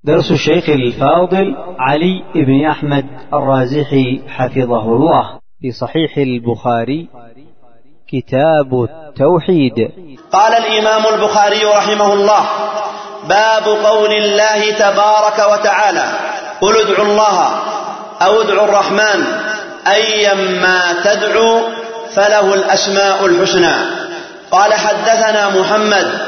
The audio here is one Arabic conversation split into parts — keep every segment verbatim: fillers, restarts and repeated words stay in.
درس الشيخ الفاضل علي بن أحمد الرازحي حفظه الله في صحيح البخاري كتاب التوحيد. قال الإمام البخاري رحمه الله: باب قول الله تبارك وتعالى: قل ادعوا الله أو ادعوا الرحمن أيما تدعوا فله الأسماء الحسنى. قال: حدثنا محمد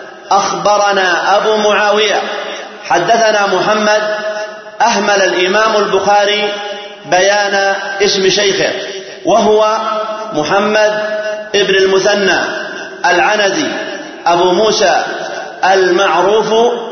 أخبرنا أبو معاوية حدثنا محمد. أهمل الإمام البخاري بيان اسم شيخه، وهو محمد ابن المثنى العنزي أبو موسى المعروف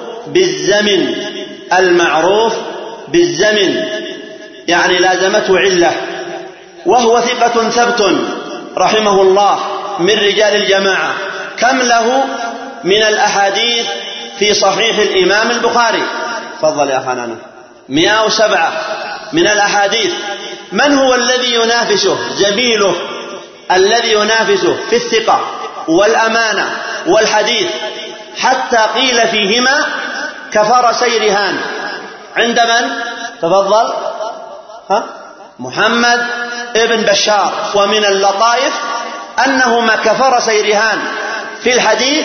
بالزمن المعروف بالزمن يعني لازمته علة، وهو ثقة ثبت رحمه الله من رجال الجماعة. كم له من الأحاديث في صحيح الإمام البخاري؟ تفضل يا حنان. مئة وسبعة من الأحاديث. من هو الذي ينافسه؟ زميله الذي ينافسه في الثقة والأمانة والحديث، حتى قيل فيهما كفرسي رهان. عند من؟ تفضل. ها؟ محمد ابن بشار. ومن اللطائف أنهما كفرسي رهان في الحديث،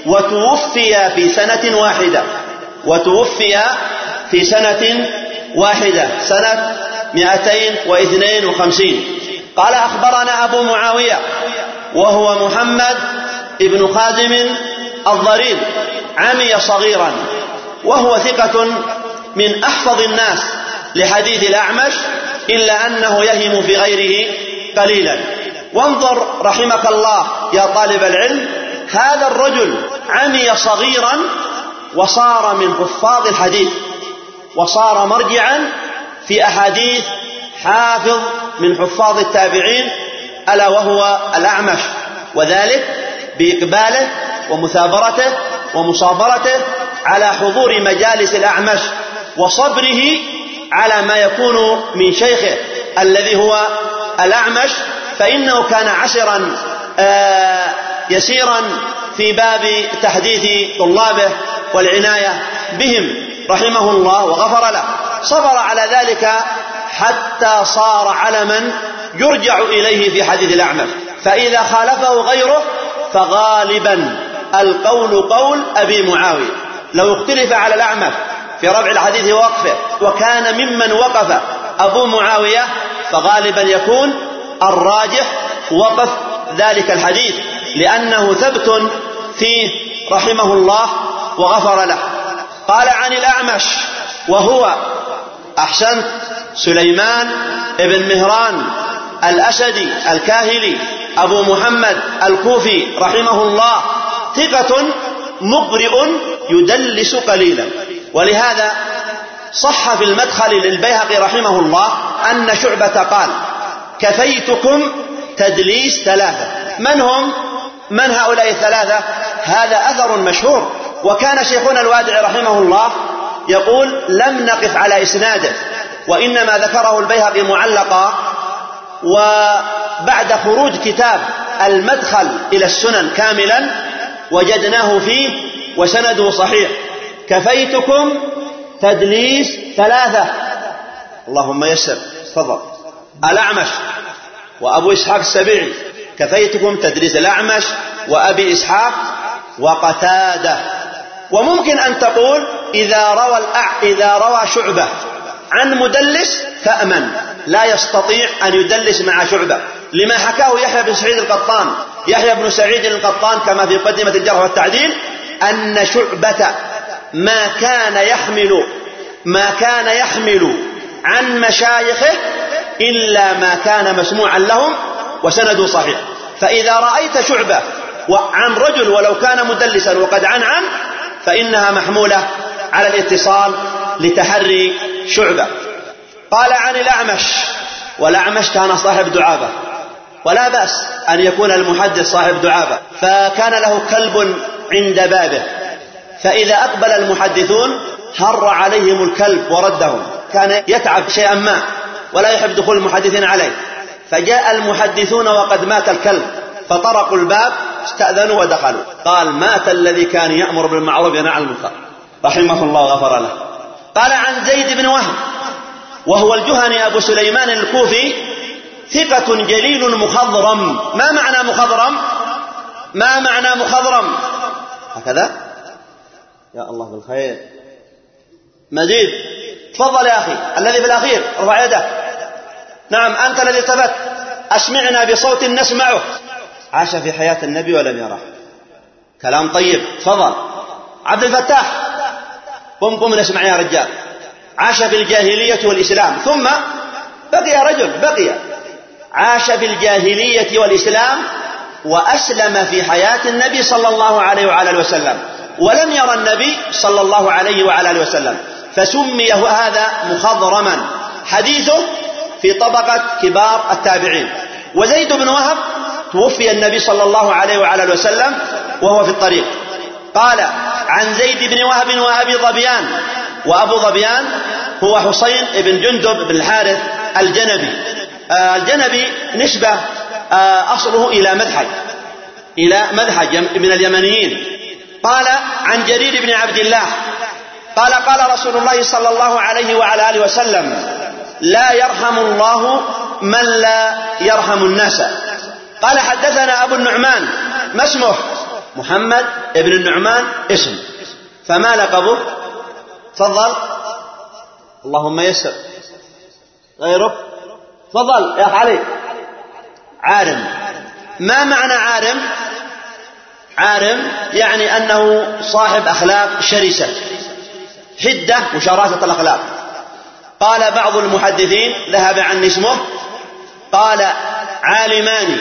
وتوفي في سنة واحدة وتوفي في سنة واحدة سنة مئتين واثنين وخمسين. قال: أخبرنا أبو معاوية وهو محمد ابن خازم الضرير، عمي صغيرا، وهو ثقة من أحفظ الناس لحديث الأعمش، إلا أنه يهم في غيره قليلا. وانظر رحمك الله يا طالب العلم، هذا الرجل عمي صغيرا وصار من حفاظ الحديث، وصار مرجعا في أحاديث حافظ من حفاظ التابعين، ألا وهو الأعمش، وذلك بإقباله ومثابرته ومصابرته على حضور مجالس الأعمش، وصبره على ما يكون من شيخه الذي هو الأعمش، فإنه كان عسرا آه يسيرا في باب تحديث طلابه والعناية بهم رحمه الله وغفر له. صبر على ذلك حتى صار علما يرجع إليه في حديث الأعمش، فإذا خالفه غيره فغالبا القول قول أبي معاوية. لو اختلف على الأعمش في رفع الحديث ووقفه وكان ممن وقف أبو معاوية، فغالبا يكون الراجح وقف ذلك الحديث، لأنه ثبت فيه رحمه الله وغفر له. قال: عن الأعمش وهو أحسنت سليمان ابن مهران الأسدي الكاهلي أبو محمد الكوفي رحمه الله، ثقة مقرئ يدلس قليلا. ولهذا صح في المدخل للبيهقي رحمه الله أن شعبة قال: كفيتكم تدليس ثلاثة. من هم؟ من هؤلاء الثلاثة؟ هذا أثر مشهور، وكان شيخنا الوادع رحمه الله يقول: لم نقف على إسناده، وإنما ذكره البيهقي معلقا، وبعد خروج كتاب المدخل إلى السنن كاملا وجدناه فيه وسنده صحيح. كفيتكم تدليس ثلاثة. اللهم يسر. تفضل. الأعمش وأبو إسحاق السبيعي. كفيتكم تدليس الأعمش وأبي إسحاق وقتادة. وممكن أن تقول إذا روى الأع... إذا روى شعبة عن مدلس فأمن، لا يستطيع أن يدلس مع شعبة، لما حكاه يحيى بن سعيد القطان يحيى بن سعيد القطان كما في مقدمة الجرح والتعديل، أن شعبة ما كان يحمل ما كان يحمل عن مشايخه إلا ما كان مسموعا لهم وسنده صحيح. فإذا رأيت شعبة عن رجل ولو كان مدلسا وقد عن عن فإنها محمولة على الاتصال لتحري شعبة. قال: عن الأعمش، والأعمش كان صاحب دعابة، ولا بأس أن يكون المحدث صاحب دعابة، فكان له كلب عند بابه، فإذا أقبل المحدثون هر عليهم الكلب وردهم، كان يتعب شيئا ما ولا يحب دخول المحدثين عليه، فجاء المحدثون وقد مات الكلب، فطرقوا الباب استأذنوا ودخلوا. قال: مات الذي كان يأمر بالمعروف وينهى عن المنكر رحمه الله وغفر له. قال عن زيد بن وهب وهو الجهني أبو سليمان الكوفي ثقة جليل مخضرم. ما معنى مخضرم؟ ما معنى مخضرم؟ هكذا يا الله بالخير. مزيد تفضل يا أخي الذي في الأخير ارفع يده. نعم أنت الذي التفت، أسمعنا بصوت نسمعه. عاش في حياة النبي ولم يره. كلام طيب. تفضل عبد الفتاح. قم قم نسمع يا رجال. عاش في الجاهلية والإسلام ثم بقي رجل بقي عاش في الجاهلية والإسلام وأسلم في حياة النبي صلى الله عليه وعلى آله وسلم ولم يرى النبي صلى الله عليه وعلى آله وسلم فسمي هذا مخضرما. حديثه في طبقة كبار التابعين. وزيد بن وهب توفي النبي صلى الله عليه وعلى آله وسلم وهو في الطريق. قال عن زيد بن وهب وأبي ظبيان. وأبو ظبيان هو حسين بن جندب بن الحارث الجنبي. آه الجنبي نسبة آه أصله إلى مذحج إلى مذحج من اليمنيين. قال عن جرير بن عبد الله قال قال رسول الله صلى الله عليه وعلى آله وسلم لا يرحم الله من لا يرحم الناس. قال حدثنا أبو النعمان. ما اسمه؟ محمد ابن النعمان اسم. فما لقبه؟ تفضل. اللهم يسر. غيره؟ تفضل يا علي. عارم. ما معنى عارم؟ عارم يعني أنه صاحب أخلاق شرسة حدة وشراسة الأخلاق. قال بعض المحدثين ذهب عن اسمه قال عالمان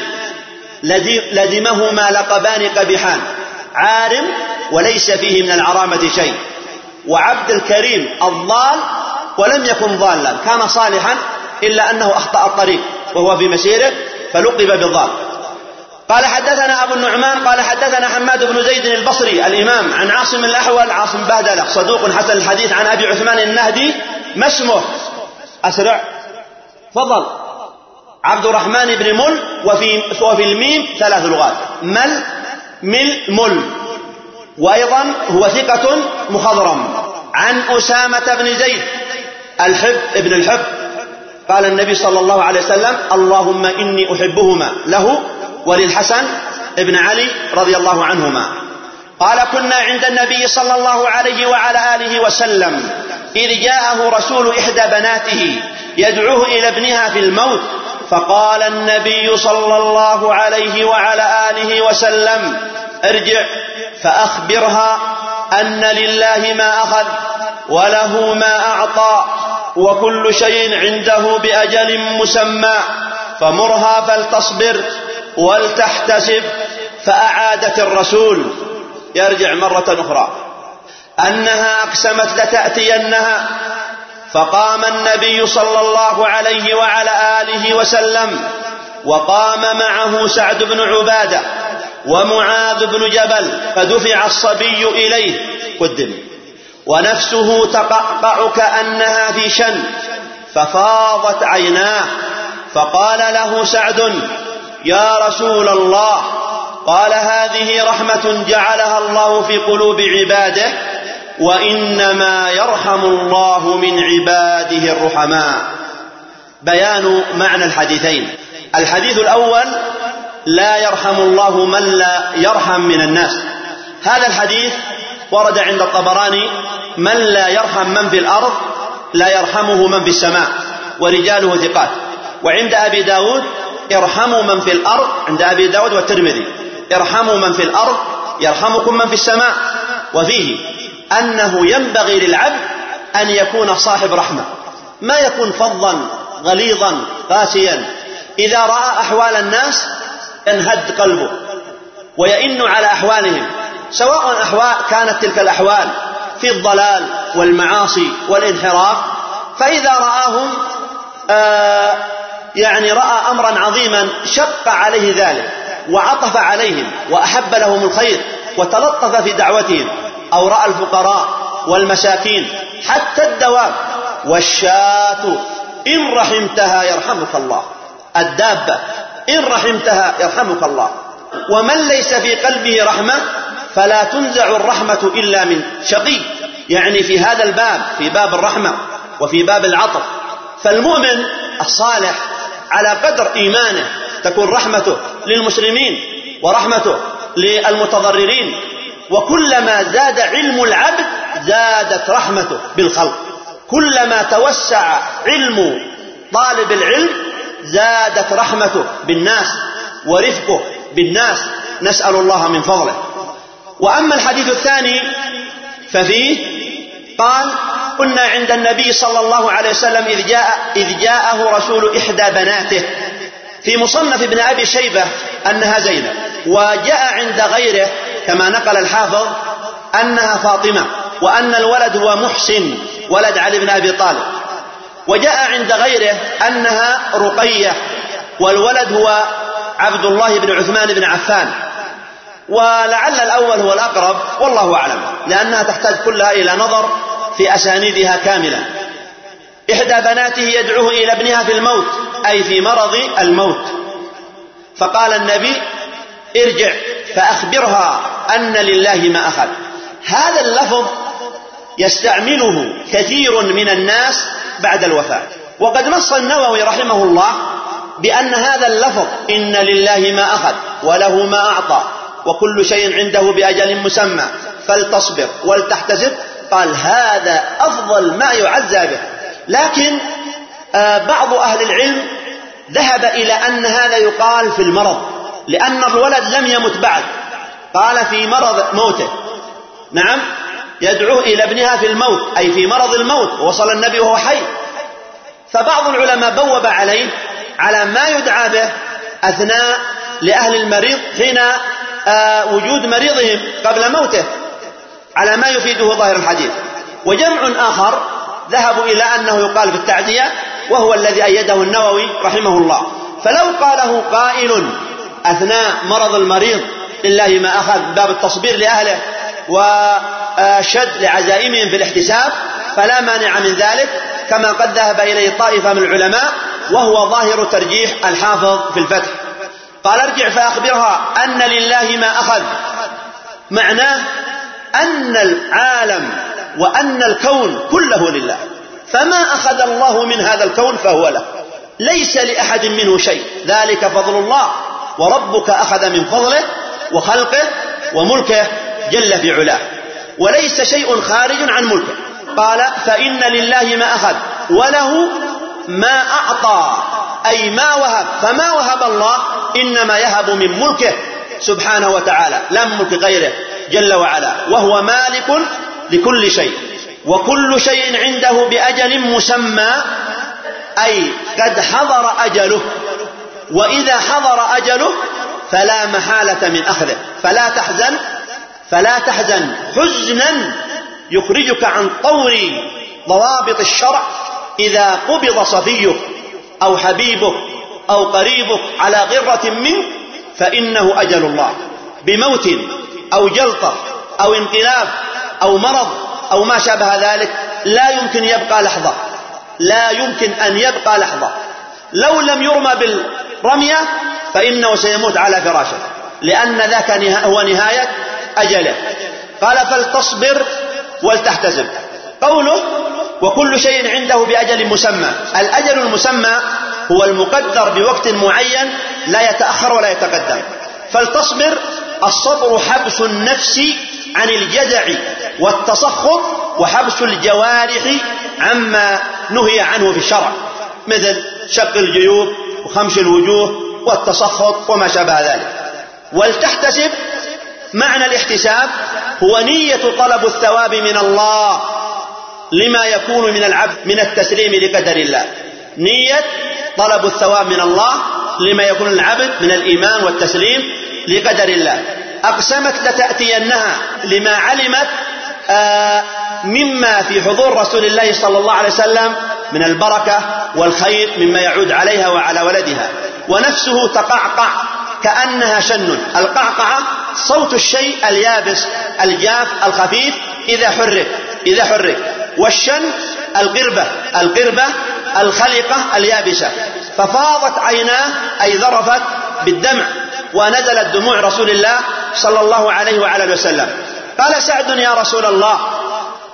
لزمهما لقبان قبيحان عارم وليس فيه من العرامة شيء، وعبد الكريم الضال ولم يكن ضالا، كان صالحا إلا أنه أخطأ الطريق وهو في مسيره فلقب بالضال. قال حدثنا أبو النعمان قال حدثنا حماد بن زيد البصري الإمام عن عاصم الأحول عاصم بهدلة صدوق حسن الحديث عن أبي عثمان النهدي. ما اسمه؟ أسرع. فضل. عبد الرحمن بن مل وفي, وفي الميم ثلاث لغات مل مل مل. وأيضا هو ثقة مخضرم. عن أسامة بن زيد الحب ابن الحب قال النبي صلى الله عليه وسلم اللهم إني أحبهما له وللحسن ابن علي رضي الله عنهما. قال كنا عند النبي صلى الله عليه وعلى آله وسلم إذ جاءه رسول إحدى بناته يدعوه إلى ابنها في الموت فقال النبي صلى الله عليه وعلى آله وسلم ارجع فأخبرها أن لله ما أخذ وله ما أعطى وكل شيء عنده بأجل مسمى فمرها فلتصبر ولتحتسب. فأعادت الرسول يرجع مرة أخرى أنها أقسمت لتأتينها. فقام النبي صلى الله عليه وعلى آله وسلم وقام معه سعد بن عبادة ومعاذ بن جبل فدفع الصبي إليه قدم ونفسه تقعقع كأنها في شن ففاضت عيناه. فقال له سعد يا رسول الله قال هذه رحمة جعلها الله في قلوب عباده وإنما يرحم الله من عباده الرحماء. بيان معنى الحديثين. الحديث الأول لا يرحم الله من لا يرحم من الناس. هذا الحديث ورد عند الطبراني من لا يرحم من في الأرض لا يرحمه من في السماء ورجاله ثقات. وعند أبي داود ارحموا من في الأرض عند أبي داود والترمذي ارحموا من في الأرض يرحمكم من في السماء. وفيه أنه ينبغي للعبد أن يكون صاحب رحمة ما يكون فظا غليظا قاسيا. إذا رأى أحوال الناس ينهد قلبه ويئن على أحوالهم سواء أحوال كانت تلك الأحوال في الضلال والمعاصي والانحراف. فإذا رآهم آه يعني رأى أمرا عظيما شق عليه ذلك وعطف عليهم وأحب لهم الخير وتلطف في دعوتهم. أو رأى الفقراء والمساكين حتى الدواب والشاة إن رحمتها يرحمك الله. الدابة إن رحمتها يرحمك الله. ومن ليس في قلبه رحمة فلا تنزع الرحمة إلا من شقي يعني في هذا الباب، في باب الرحمة وفي باب العطف. فالمؤمن الصالح على قدر إيمانه تكون رحمته للمسلمين ورحمته للمتضررين، وكلما زاد علم العبد زادت رحمته بالخلق، كلما توسع علم طالب العلم زادت رحمته بالناس ورفقه بالناس، نسأل الله من فضله. وأما الحديث الثاني ففيه قال: كنا عند النبي صلى الله عليه وسلم إذ جاء إذ جاءه رسول إحدى بناته، في مصنف ابن أبي شيبة أنها زينب، وجاء عند غيره كما نقل الحافظ أنها فاطمة، وأن الولد هو محسن ولد علي بن أبي طالب، وجاء عند غيره أنها رقية والولد هو عبد الله بن عثمان بن عفان، ولعل الأول هو الأقرب والله أعلم، لأنها تحتاج كلها إلى نظر في أسانيدها كاملة. إحدى بناته يدعوه إلى ابنها في الموت، أي في مرض الموت، فقال النبي: ارجع فأخبرها أن لله ما أخذ. هذا اللفظ يستعمله كثير من الناس بعد الوفاة، وقد نص النووي رحمه الله بأن هذا اللفظ إن لله ما أخذ وله ما أعطى وكل شيء عنده بأجل مسمى فلتصبر ولتحتسب، قال هذا أفضل ما يعزى به. لكن آه بعض أهل العلم ذهب إلى أن هذا يقال في المرض، لأن الولد لم يمت بعد، قال في مرض موته، نعم، يدعوه إلى ابنها في الموت أي في مرض الموت، وصل النبي وهو حي. فبعض العلماء بوب عليه على ما يدعى به أثناء لأهل المريض حين آه وجود مريضهم قبل موته، على ما يفيده ظاهر الحديث. وجمع آخر ذهبوا إلى أنه يقال في التعزية، وهو الذي أيده النووي رحمه الله. فلو قاله قائل أثناء مرض المريض لله ما أخذ باب التصبير لأهله وشد لعزائمهم في الاحتساب فلا مانع من ذلك، كما قد ذهب إليه طائفة من العلماء، وهو ظاهر ترجيح الحافظ في الفتح. قال: ارجع فأخبرها أن لله ما أخذ، معناه أن العالم وأن الكون كله لله، فما أخذ الله من هذا الكون فهو له، ليس لأحد منه شيء، ذلك فضل الله، وربك أخذ من فضله وخلقه وملكه جل في علاه، وليس شيء خارج عن ملكه. قال: فإن لله ما أخذ وله ما أعطى، أي ما وهب، فما وهب الله إنما يهب من ملكه سبحانه وتعالى لا من ملك غيره جل وعلا، وهو مالك لكل شيء، وكل شيء عنده بأجل مسمى، أي قد حضر أجله، وإذا حضر أجله فلا محالة من أخذه، فلا تحزن فلا تحزن حزنا يخرجك عن طور ضوابط الشرع إذا قبض صفيك أو حبيبك أو قريبك على غرة منك، فإنه أجل الله، بموت أو جلطة أو انقلاب أو مرض أو ما شابه ذلك، لا يمكن يبقى لحظة، لا يمكن أن يبقى لحظة، لو لم يرمى بالرمية فإنه سيموت على فراشه، لأن ذاك هو نهاية أجله. قال: فلتصبر ولتحتسب. قوله: وكل شيء عنده بأجل مسمى، الأجل المسمى هو المقدر بوقت معين لا يتأخر ولا يتقدم. فلتصبر، الصبر حبس النفس عن الجزع والتسخط، وحبس الجوارح عما نهي عنه في الشرع، مثل شق الجيوب وخمش الوجوه والتسخط وما شابه ذلك. ولتحتسب، معنى الاحتساب هو نية طلب الثواب من الله لما يكون من العبد من التسليم لقدر الله، نية طلب الثواب من الله لما يكون العبد من الإيمان والتسليم لقدر الله. أقسمت لتأتينها لما علمت آه مما في حضور رسول الله صلى الله عليه وسلم من البركة والخير مما يعود عليها وعلى ولدها. ونفسه تقعقع كأنها شن، القعقعة صوت الشيء اليابس الجاف الخفيف إذا حرك إذا حرك والشن القربة القربة الخلقة اليابسة. ففاضت عيناه أي ذرفت بالدمع، ونزلت دموع رسول الله صلى الله عليه وعلى وسلم. قال سعد: يا رسول الله،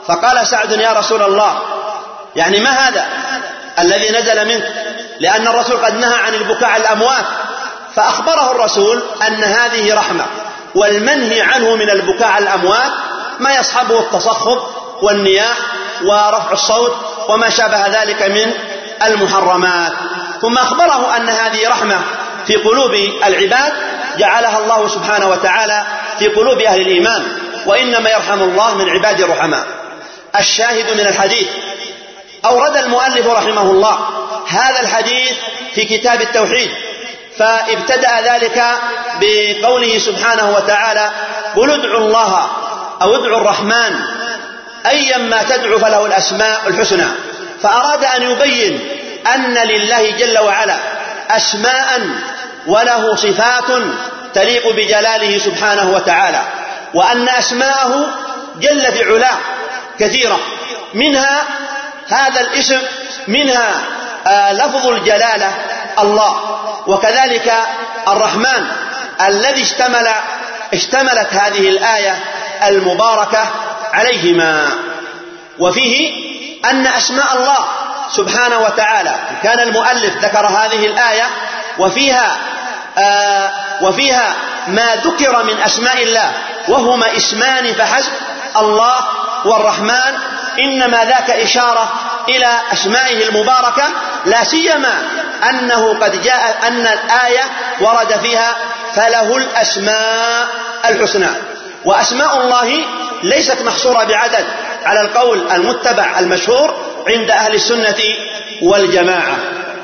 فقال سعد يا رسول الله يعني ما هذا الذي نزل منك؟ لأن الرسول قد نهى عن البكاء على الأموات، فأخبره الرسول أن هذه رحمة، والمنهي عنه من البكاء على الأموات ما يصحبه التصخب والنياح ورفع الصوت وما شابه ذلك من المحرمات. ثم أخبره أن هذه رحمة في قلوب العباد جعلها الله سبحانه وتعالى في قلوب أهل الإيمان، وإنما يرحم الله من عباد الرحماء. الشاهد من الحديث، أورد المؤلف رحمه الله هذا الحديث في كتاب التوحيد، فابتدأ ذلك بقوله سبحانه وتعالى: قل ادعوا الله أو ادعوا الرحمن أيما تدعو فله الأسماء الحسنى. فأراد أن يبين أن لله جل وعلا أسماء وله صفات تليق بجلاله سبحانه وتعالى، وأن أسماءه جل في علاه كثيرة، منها هذا الاسم، منها آه لفظ الجلالة الله، وكذلك الرحمن الذي اشتمل اشتملت هذه الآية المباركة عليهما. وفيه أن أسماء الله سبحانه وتعالى، كان المؤلف ذكر هذه الآية وفيها آه وفيها ما ذكر من أسماء الله وهما اسمان فحسب، الله والرحمن، إنما ذاك إشارة إلى أسمائه المباركة، لا سيما أنه قد جاء أن الآية ورد فيها فله الأسماء الحسنى. وأسماء الله ليست محصورة بعدد على القول المتبع المشهور عند أهل السنة والجماعة.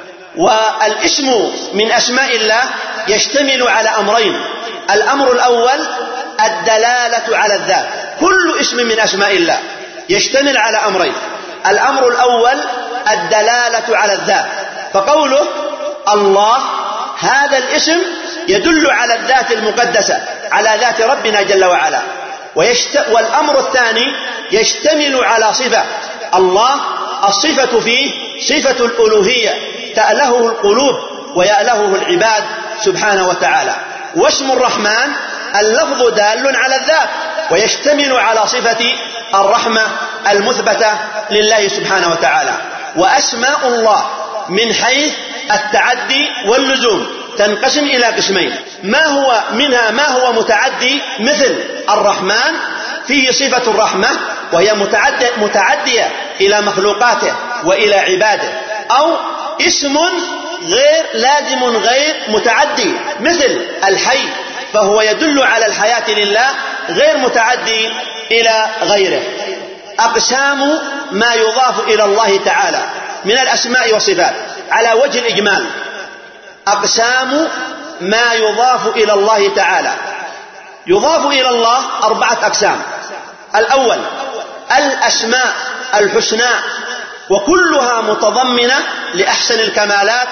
والاسم من أسماء الله يشتمل على أمرين: الأمر الأول الدلالة على الذات، كل اسم من أسماء الله يشتمل على أمرين: الأمر الأول الدلالة على الذات، فقوله الله هذا الاسم يدل على الذات المقدسة، على ذات ربنا جل وعلا. ويشت... والأمر الثاني يشتمل على صفة الله، الصفة فيه صفة الألوهية تألهه القلوب ويألهه العباد سبحانه وتعالى. واسم الرحمن اللفظ دال على الذات ويشتمل على صفة الرحمة المثبتة لله سبحانه وتعالى. وأسماء الله من حيث التعدي واللزوم تنقسم إلى قسمين: ما هو منها ما هو متعدي مثل الرحمن فيه صفة الرحمة وهي متعدية, متعدية إلى مخلوقاته وإلى عباده، أو اسم غير لازم غير متعدي مثل الحي فهو يدل على الحياة لله غير متعدي إلى غيره. أقسام ما يضاف إلى الله تعالى من الأسماء والصفات على وجه الإجمال: أقسام ما يضاف إلى الله تعالى، يضاف إلى الله أربعة أقسام. الأول الأسماء الحسنى، وكلها متضمنة لأحسن الكمالات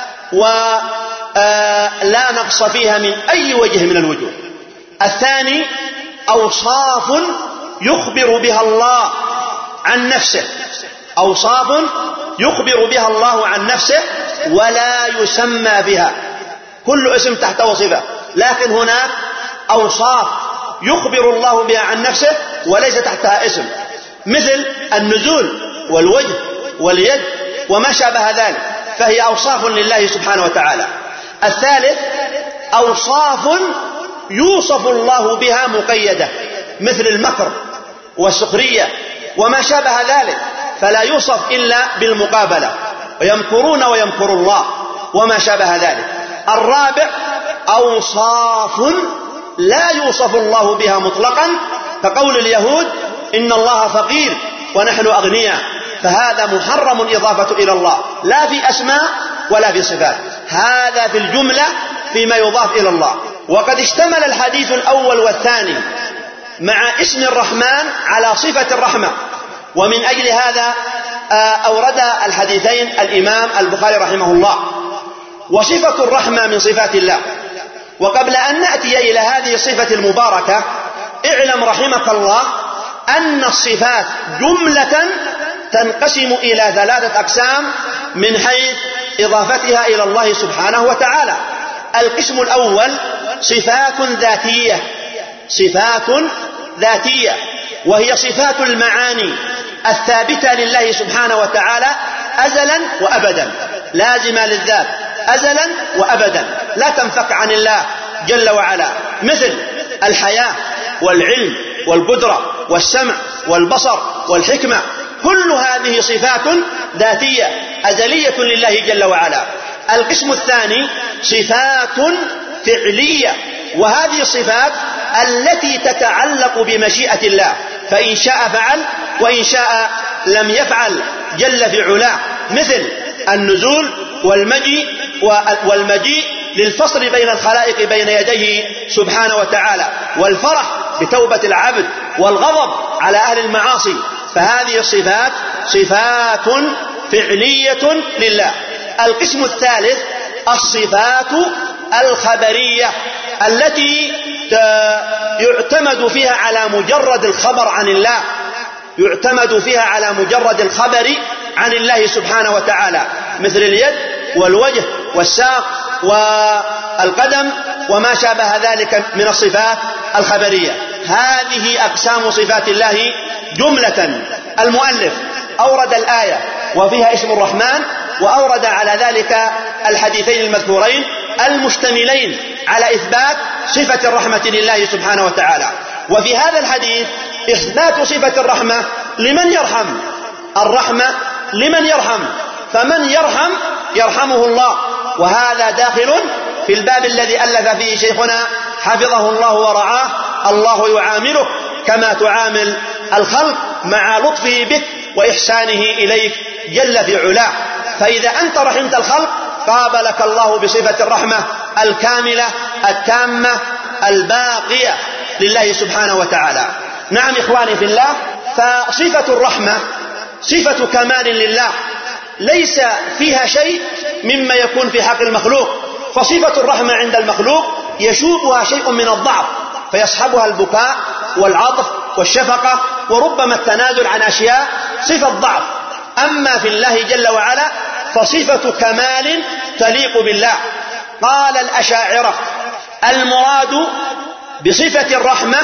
ولا نقص فيها من أي وجه من الوجوه. الثاني أوصاف يخبر بها الله عن نفسه، أوصاف يخبر بها الله عن نفسه ولا يسمى بها، كل اسم تحت وصفة، لكن هناك أوصاف يخبر الله بها عن نفسه وليس تحتها اسم، مثل النزول والوجه واليد وما شابه ذلك، فهي أوصاف لله سبحانه وتعالى. الثالث أوصاف يوصف الله بها مقيدة، مثل المكر والسخرية وما شابه ذلك، فلا يوصف إلا بالمقابلة، ويمكرون ويمكر الله وما شابه ذلك. الرابع أوصاف لا يوصف الله بها مطلقا، كقول اليهود إن الله فقير ونحن أغنياء، فهذا محرم إضافة إلى الله لا في أسماء ولا في صفات، هذا في الجملة فيما يضاف إلى الله. وقد اشتمل الحديث الأول والثاني مع اسم الرحمن على صفة الرحمة، ومن أجل هذا أورد الحديثين الإمام البخاري رحمه الله. وصفة الرحمة من صفات الله. وقبل أن نأتي إلى هذه الصفة المباركة اعلم رحمك الله أن الصفات جملة تنقسم إلى ثلاثة أقسام من حيث إضافتها إلى الله سبحانه وتعالى. القسم الأول صفات ذاتية، صفات ذاتية وهي صفات المعاني الثابتة لله سبحانه وتعالى أزلا وأبدا، لازمة للذات أزلا وأبدا، لا تنفك عن الله جل وعلا، مثل الحياة والعلم والقدرة والسمع والبصر والحكمة، كل هذه صفات ذاتية أزلية لله جل وعلا. القسم الثاني صفات فعلية، وهذه الصفات التي تتعلق بمشيئة الله، فإن شاء فعل وإن شاء لم يفعل جل في علاه، مثل النزول والمجيء والمجيء للفصل بين الخلائق بين يديه سبحانه وتعالى، والفرح بتوبة العبد، والغضب على أهل المعاصي، فهذه الصفات صفات فعلية لله. القسم الثالث الصفات الخبرية التي يعتمد فيها على مجرد الخبر عن الله، يعتمد فيها على مجرد الخبر عن الله سبحانه وتعالى، مثل اليد والوجه والساق والقدم وما شابه ذلك من الصفات الخبرية. هذه أقسام صفات الله جملة. المؤلف أورد الآية وفيها اسم الرحمن، وأورد على ذلك الحديثين المذكورين المشتملين على إثبات صفة الرحمة لله سبحانه وتعالى. وفي هذا الحديث إثبات صفة الرحمة لمن يرحم، الرحمة لمن يرحم، فمن يرحم يرحمه الله، وهذا داخل في الباب الذي ألف فيه شيخنا حفظه الله ورعاه: الله يعاملك كما تعامل الخلق مع لطفه بك وإحسانه إليك جل في علاه. فإذا أنت رحمت الخلق قابلك الله بصفة الرحمة الكاملة التامة الباقية لله سبحانه وتعالى. نعم إخواني في الله، فصفة الرحمة صفة كمال لله، ليس فيها شيء مما يكون في حق المخلوق، فصفة الرحمة عند المخلوق يشوبها شيء من الضعف، فيصحبها البكاء والعطف والشفقة وربما التنازل عن أشياء صفة ضعف. أما في الله جل وعلا فصفة كمال تليق بالله. قال الأشاعرة: المراد بصفة الرحمة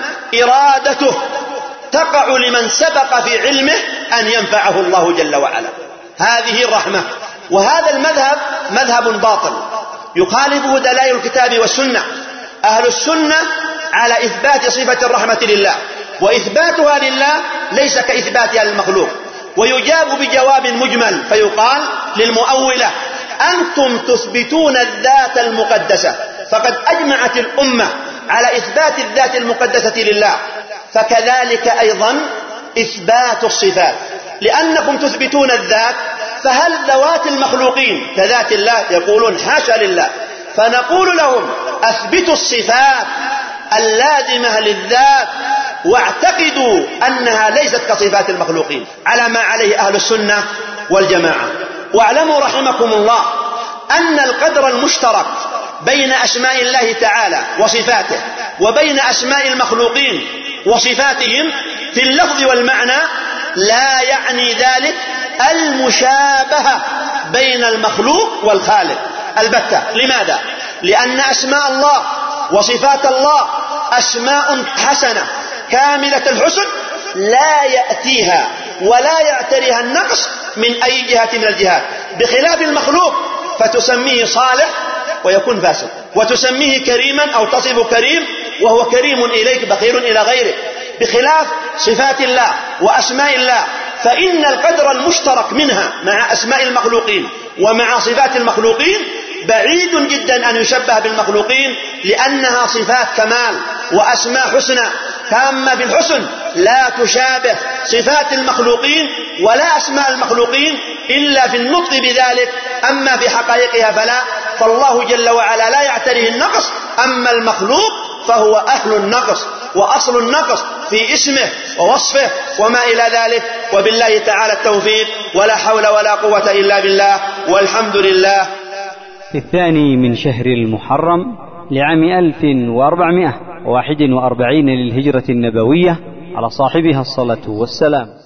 إرادته تقع لمن سبق في علمه أن ينفعه الله جل وعلا، هذه الرحمة. وهذا المذهب مذهب باطل يخالفه دلائل الكتاب والسنة. أهل السنة على إثبات صفة الرحمة لله، وإثباتها لله ليس كإثباتها للمخلوق. ويجاب بجواب مجمل فيقال للمؤولة: أنتم تثبتون الذات المقدسة، فقد أجمعت الأمة على إثبات الذات المقدسة لله، فكذلك أيضا إثبات الصفات، لأنكم تثبتون الذات، فهل ذوات المخلوقين كذات الله؟ يقولون حاشا لله. فنقول لهم: أثبتوا الصفات اللازمة للذات واعتقدوا أنها ليست كصفات المخلوقين، على ما عليه أهل السنة والجماعة. واعلموا رحمكم الله أن القدر المشترك بين أسماء الله تعالى وصفاته وبين أسماء المخلوقين وصفاتهم في اللفظ والمعنى لا يعني ذلك المشابهة بين المخلوق والخالق البتة. لماذا؟ لأن أسماء الله وصفات الله أسماء حسنة كاملة الحسن، لا يأتيها ولا يعتريها النقص من أي جهة من الجهات، بخلاف المخلوق فتسميه صالح ويكون فاسد، وتسميه كريما أو تصف كريم وهو كريم إليك بخير إلى غيرك، بخلاف صفات الله وأسماء الله، فإن القدر المشترك منها مع أسماء المخلوقين ومع صفات المخلوقين بعيد جدا أن يشبه بالمخلوقين، لأنها صفات كمال وأسماء حسنى تامة في الحسن، لا تشابه صفات المخلوقين ولا أسماء المخلوقين إلا في النطق بذلك، أما في حقائقها فلا. فالله جل وعلا لا يعتريه النقص، أما المخلوق فهو أهل النقص وأصل النقص في اسمه ووصفه وما إلى ذلك. وبالله تعالى التوفيق، ولا حول ولا قوة إلا بالله، والحمد لله. في الثاني من شهر المحرم لعام ألف وأربعمائة وواحد وأربعين للهجرة النبوية على صاحبها الصلاة والسلام.